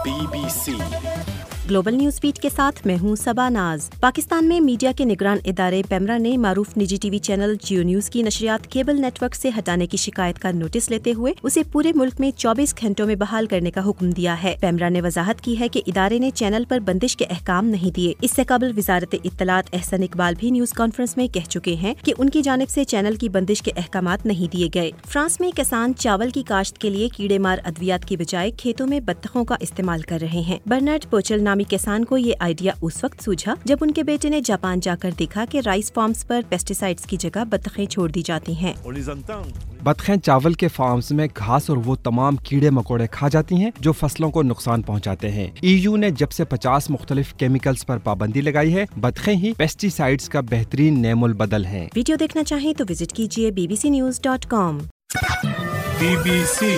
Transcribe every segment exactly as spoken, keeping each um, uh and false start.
B B C global news beat के साथ मैं हूं सबा नाज। पाकिस्तान में मीडिया के निगरान इदारे पेमरा ने मारूफ निजी टीवी चैनल जियो न्यूज की नशरियात केबल नेटवर्क से हटाने की शिकायत का नोटिस लेते हुए उसे पूरे मुल्क में चौबीस घंटों में बहाल करने का हुक्म दिया है। पेमरा ने वजाहत की है कि इदारे ने चैनल पर बंदिश के अहकाम नहीं दिए। इससे कबल वजारत इत्तलात एहसन इकबाल भी न्यूज कॉन्फ्रेंस में कह चुके हैं कि उनकी जानिब से चैनल की बंदिश के अहकामात नहीं दिए गए। फ्रांस में किसान चावल की काश्त के लिए कीड़े मार अद्वियात की बजाय खेतों में बत्तखों का इस्तेमाल कर रहे हैं। बर्नार्ड पोचल नामी किसान को ये आइडिया उस वक्त सूझा जब उनके बेटे ने जापान जाकर देखा कि राइस फार्म्स पर पेस्टिसाइड्स की जगह बत्तखें छोड़ दी जाती हैं। बत्तखें चावल के फार्म्स में घास और वो तमाम कीड़े मकोड़े खा जाती हैं जो फसलों को नुकसान पहुंचाते हैं। ई यू ने जब से पचास मुख्तलिफ केमिकल्स पर पाबंदी लगाई है, बत्तखें ही पेस्टिसाइड्स का बेहतरीन नेमुल बदल हैं। वीडियो देखना चाहें तो विजिट कीजिए B B C news dot com. B B C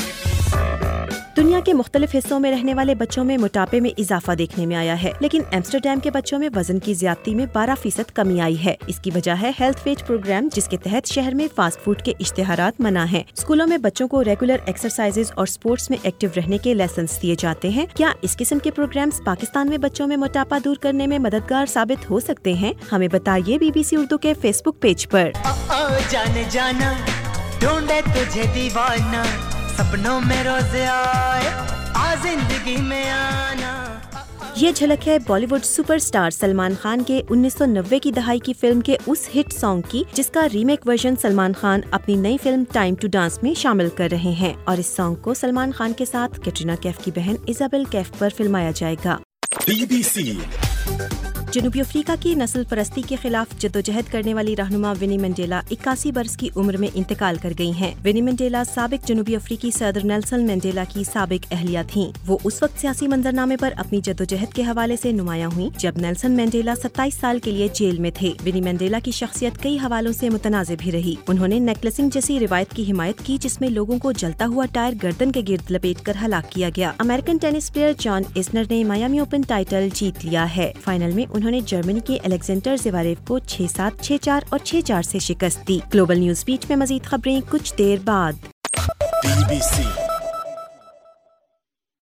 दुनिया के मुख्तलिफ हिस्सों में रहने वाले बच्चों में मोटापे में इजाफा देखने में आया है, लेकिन एम्स्टरडैम के बच्चों में वजन की ज्यादती में बारह फीसद कमी आई है। इसकी वजह है हेल्थ वेट प्रोग्राम, जिसके तहत शहर में फास्ट फूड के इश्तेहारात मना हैं। स्कूलों में बच्चों को रेगुलर एक्सरसाइजेज और स्पोर्ट्स में एक्टिव रहने के लेसन दिए जाते हैं। क्या इस किस्म के प्रोग्राम्स पाकिस्तान में बच्चों में मोटापा दूर करने में मददगार साबित हो सकते हैं? हमें बताइए बी बी सी उर्दू के फेसबुक पेज पर। जाने जाना ढूंढे तुझे दीवाना, सपनों में रोज आए आ जिंदगी में आना। ये झलक है बॉलीवुड सुपरस्टार सलमान खान के उन्नीस सौ नब्बे की दहाई की फिल्म के उस हिट सॉन्ग की, जिसका रीमेक वर्जन सलमान खान अपनी नई फिल्म टाइम टू डांस में शामिल कर रहे हैं। और इस सॉन्ग को सलमान खान के साथ कैटरीना कैफ की बहन इजाबेल कैफ पर फिल्माया जाएगा। बी बी सी जनूबी अफ्रीका की नस्ल परस्ती के खिलाफ जद्दोजहद करने वाली रहनुमा विनी मंडेला इक्यासी बरस की उम्र में इंतकाल कर गई हैं। विनी मंडेला साबिक जनूबी अफ्रीकी सदर नेल्सन मंडेला की साबिक अहलिया थीं। वो उस वक्त सियासी मंजरनामे पर अपनी जद्दोजहद के हवाले से नुमायां हुई जब नेल्सन मंडेला सत्ताईस साल के लिए जेल में थे। विनी मंडेला की शख्सियत कई हवालों से मुतनाज़िब भी रही। उन्होंने नेकलेसिंग जैसी रिवायत की हिमायत की, जिसमें लोगों को जलता हुआ टायर गर्दन के गिर्द लपेट कर हलाक किया गया। American tennis player John Isner ने मायामी ओपन टाइटल जीत लिया है। फाइनल में उन्होंने जर्मनी के अलेक्जेंडर ज़वेरेव को छह सात, छह चार और छह चार से शिकस्त दी। ग्लोबल न्यूज बीट में मजीद खबरें कुछ देर बाद। बी बी सी